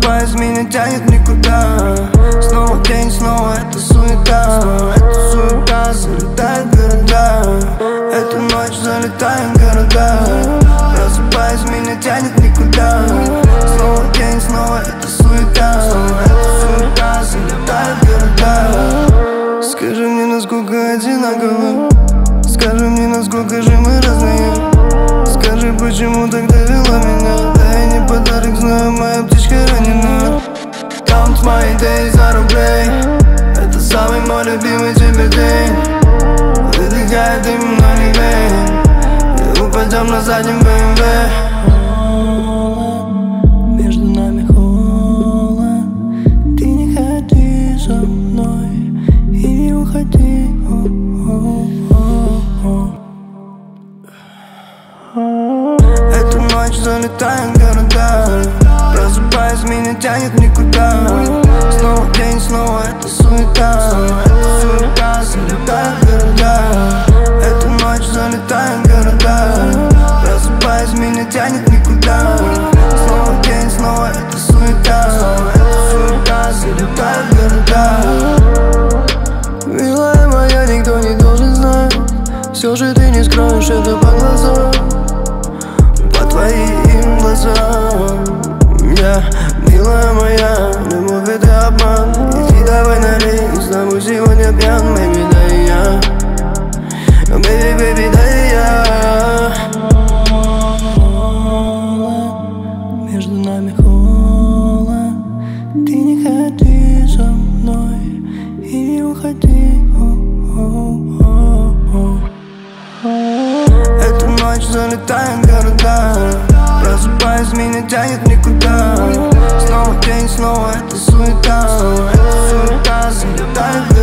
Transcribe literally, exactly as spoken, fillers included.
Просыпаясь, меня тянет никуда. Снова день, снова эта суета. Эта суета залетает в города. Эту ночь залетаем в города. Просыпаясь, меня тянет никуда. Снова день, снова эта суета. Эта суета залетает в города. Скажи мне, насколько одинаково. Скажи мне, насколько же мы разные. Скажи, почему так довела меня. Дай не подарок, знаю, моя птичка ранена. Count my days за рублей. Это самый мой любимый теперь день. Выдыхает дым, но не вей. И упадем на заднем бэ эм вэ. Между нами холод. Ты не ходи со мной и не уходи. Эту ночь залетаем в города. Просыпаясь, меня тянет никуда. Снова день, снова эта суета. Эта суета залетает в города. Эту ночь залетаем в города. Просыпаясь, меня тянет никуда. Снова день, снова эта суета. Эта суета залетает в города. Милая моя, никто не должен знать. Все же ты не скроешь это по глазам. По твоим глазам. Я, милая моя, любовь это обман. Иди давай налей, с тобой сегодня пьян. Baby, да и я. Baby, baby, да и я. Между нами холод. Ты не ходи со мной и не уходи. Эту ночь залетаем в города. Просыпаясь, меня тянет никуда. Снова день, снова эта суета. Эта суета залетает в